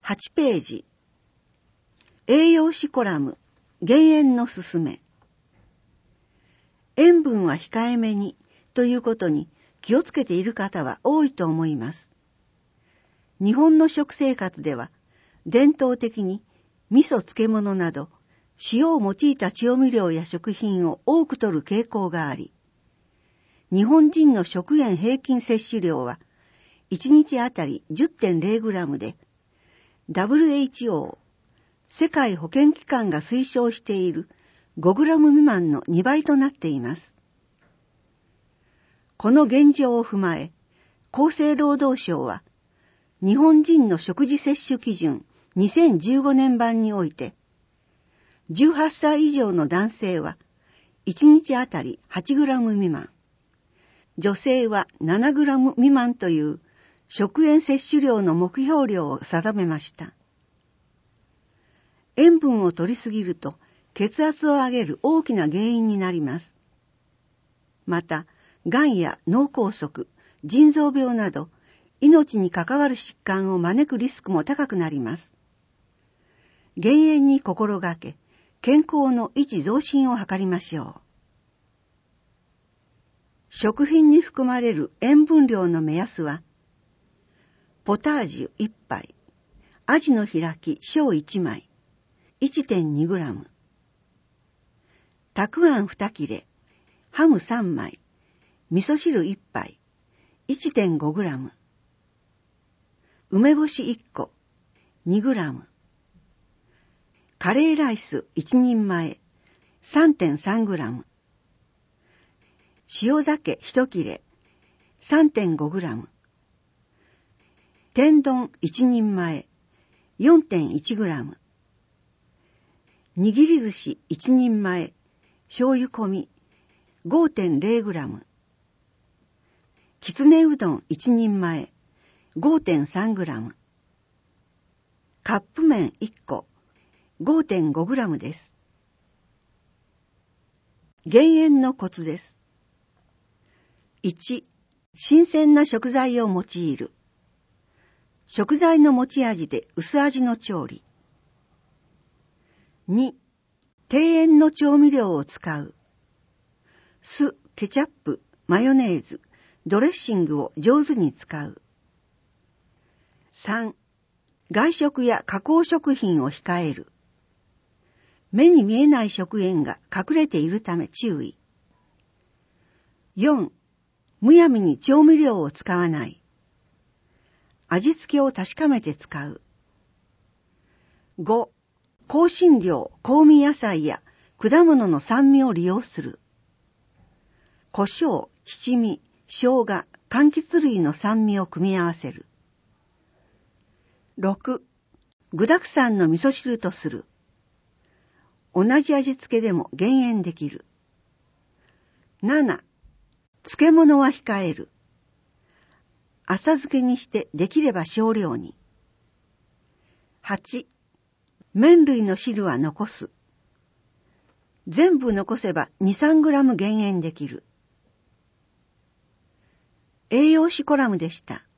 8ページ。栄養士コラム、減塩のすすめ。塩分は控えめにということに気をつけている方は多いと思います。日本の食生活では伝統的に味噌漬物など塩を用いた調味料や食品を多く摂る傾向があり、日本人の食塩平均摂取量は1日あたり 10.0 グラムで、WHO 世界保健機関が推奨している5グラム未満の2倍となっています。この現状を踏まえ、厚生労働省は日本人の食事摂取基準2015年版において、18歳以上の男性は1日あたり8グラム未満、女性は7グラム未満という食塩摂取量の目標量を定めました。塩分を摂りすぎると血圧を上げる大きな原因になります。また、がんや脳梗塞、腎臓病など命に関わる疾患を招くリスクも高くなります。減塩に心がけ、健康の維持増進を図りましょう。食品に含まれる塩分量の目安は、ポタージュ1杯、アジの開き小1枚、1.2 グラム、たくあん2切れ、ハム3枚、味噌汁1杯、1.5 グラム、梅干し1個、2グラム、カレーライス1人前、3.3 グラム、塩鮭1切れ、3.5 グラム、天丼1人前、4.1 グラム、握り寿司1人前、醤油込み 5.0 グラム、きつねうどん1人前、5.3 グラム、カップ麺1個、5.5 グラムです。減塩のコツです。1、新鮮な食材を用いる。食材の持ち味で薄味の調理。2、低塩の調味料を使う。酢、ケチャップ、マヨネーズ、ドレッシングを上手に使う。3、外食や加工食品を控える。目に見えない食塩が隠れているため注意。4、むやみに調味料を使わない。味付けを確かめて使う。5、香辛料、香味野菜や果物の酸味を利用する。胡椒、七味、生姜、柑橘類の酸味を組み合わせる。6、具沢山の味噌汁とする。同じ味付けでも減塩できる。7、漬物は控える。浅漬けにしてできれば少量に。8、麺類の汁は残す。全部残せば 2,3 グラム減塩できる。栄養士コラムでした。